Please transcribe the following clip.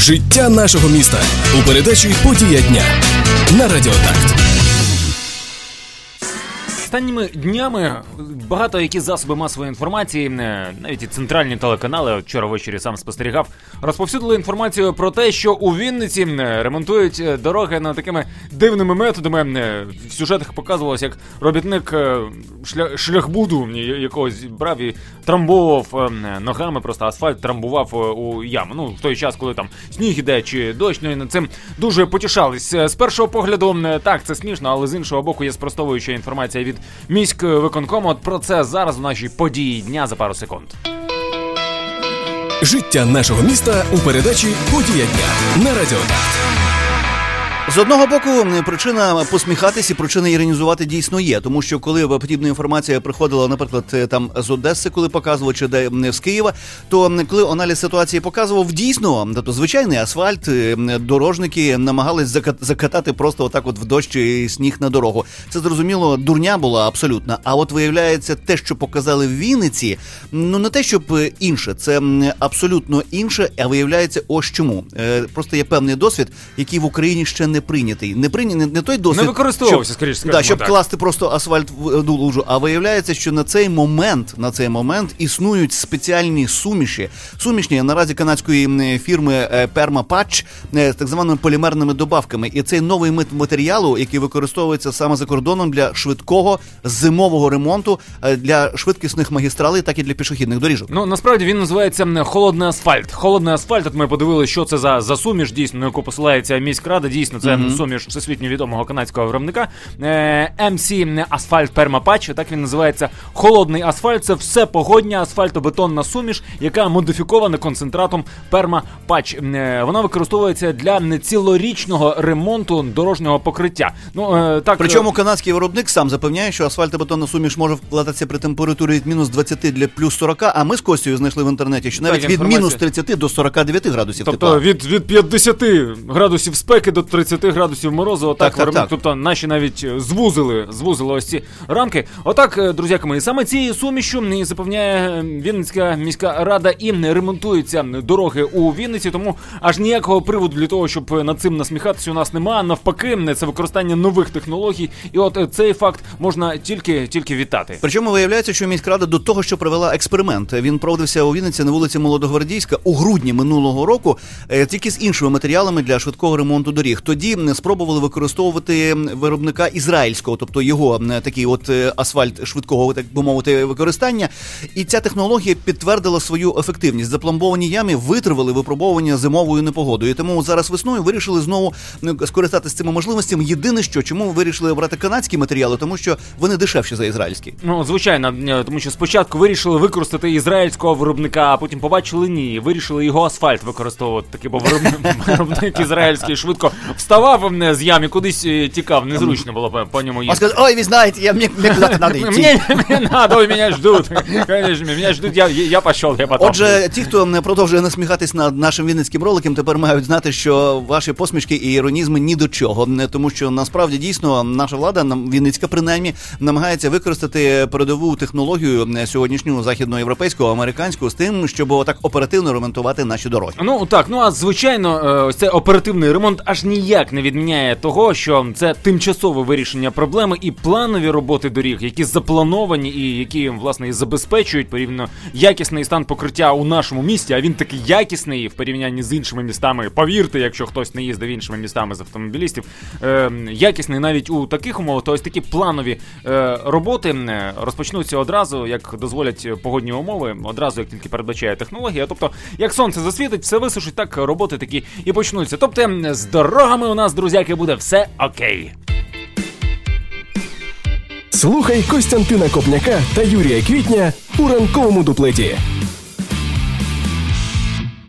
Життя нашого міста у передачі «Подія дня» на Радіо Такт. Останніми днями багато які засоби масової інформації, навіть і центральні телеканали, вчора ввечері сам спостерігав, розповсюдили інформацію про те, що у Вінниці ремонтують дороги такими дивними методами. В сюжетах показувалося, як робітник шляхбуду якогось брав і трамбовував ногами, просто асфальт трамбував у яму. В той час, коли там сніг іде чи дощ, і над цим дуже потішались. З першого погляду, так, це смішно, але з іншого боку є спростовуюча інформація від міськвиконкому. От про це зараз у нашій події дня за пару секунд. Життя нашого міста у передачі «Подія дня» на Радіо Такт. З одного боку, причина посміхатись і причина іронізувати дійсно є, тому що коли подібна інформація приходила, наприклад, там з Одеси, коли показували, чи де з Києва, то коли аналіз ситуації показував дійсно, тобто звичайний асфальт, дорожники намагались закатати просто отак от в дощ і сніг на дорогу. Це, зрозуміло, дурня була абсолютно. А от виявляється, те, що показали в Вінниці, не те, щоб інше, це абсолютно інше, а виявляється ось чому. Просто є певний досвід, який в Україні ще не прийнятий. Не той досвід, не використовувався, скоріше скажімо, щоб класти просто асфальт в лужу, а виявляється, що на цей момент існують спеціальні сумішні наразі канадської фірми Perma-Patch з так званими полімерними добавками. І цей новий вид матеріалу, який використовується саме за кордоном для швидкого зимового ремонту для швидкісних магістралей, так і для пішохідних доріжок. Насправді він називається холодний асфальт. Холодний асфальт, от ми подивилися, що це за суміш, дійсно, на яку посилається міськрада, дійсно, це суміш всесвітньо відомого канадського виробника. MC Asphalt Perma-Patch, так він називається. Холодний асфальт – це всепогодня асфальтобетонна суміш, яка модифікована концентратом Perma-Patch. Вона використовується для цілорічного ремонту дорожнього покриття. Причому канадський виробник сам запевняє, що асфальтобетонна суміш може вкладатися при температурі від мінус 20 для плюс 40, а ми з Костею знайшли в інтернеті, що навіть від мінус 30 до 49 градусів тепла. Тобто від 50 градусів спеки до 30 градусів морозу, отак виробник, тобто наші навіть звузили ось ці рамки. Отак, друзяки мої, саме цією сумішю запевняє Вінницька міська рада і ремонтуються дороги у Вінниці, тому аж ніякого приводу для того, щоб над цим насміхатися, у нас немає. Навпаки, це використання нових технологій, і от цей факт можна тільки вітати. Причому виявляється, що міськрада до того, що провела експеримент. Він проводився у Вінниці на вулиці Молодогвардійська у грудні минулого року, тільки з іншими матеріалами для швидкого ремонту доріг. Тоді спробували використовувати виробника ізраїльського, тобто його такий от асфальт швидкого, так би мовити, використання. І ця технологія підтвердила свою ефективність. Запломбовані ями витривали випробовування зимовою непогодою. І тому зараз весною вирішили знову скористатися цими можливостями. Єдине що, чому вирішили обрати канадські матеріали? Тому що вони дешевші за ізраїльські. Звичайно, тому що спочатку вирішили використати ізраїльського виробника, а потім побачили ні, вирішили його асфальт використовувати. Такий, бо виробник ізраїльський швидко вставав з ями, кудись тікав, незручно було по ньому їздити. Он сказав: ой, ви знаєте, мне куда-то надо йти. Мені надо, ой, мене ждуть. Конечно, мене ждуть, я пішов, я потом. Отже, ті, хто не продовжує насміхатись над нашим вінницьким роликом, тепер мають знати, що ваші посмішки і іронізми ні до чого. Тому що, насправді, дійсно, наша влада, вінницька принаймні, намагається використати передову технологію сьогоднішню західноєвропейську, американську, з тим, щоб отак оперативно ремонтувати наші дороги. А звичайно, ось цей оперативний ремонт аж ніяк не відміняє того, що це тимчасове вирішення проблеми і планові роботи доріг, які заплановані і які, власне, і забезпечують порівняно якісний стан покриття у нашому місті, а він такий якісний в порівнянні з іншими містами. Повірте, якщо хтось не їздив іншими містами з автомобілістів, якісний навіть у таких умовах, то ось такі планові роботи розпочнуться одразу, як дозволять погодні умови, одразу, як тільки передбачає технологія. Тобто, як сонце засвітить, все висушить, так роботи такі і почнуться. Тобто, з дорогами у нас, друзяки, буде все окей. Слухай Костянтина Копняка та Юрія Квітня у ранковому дуплеті.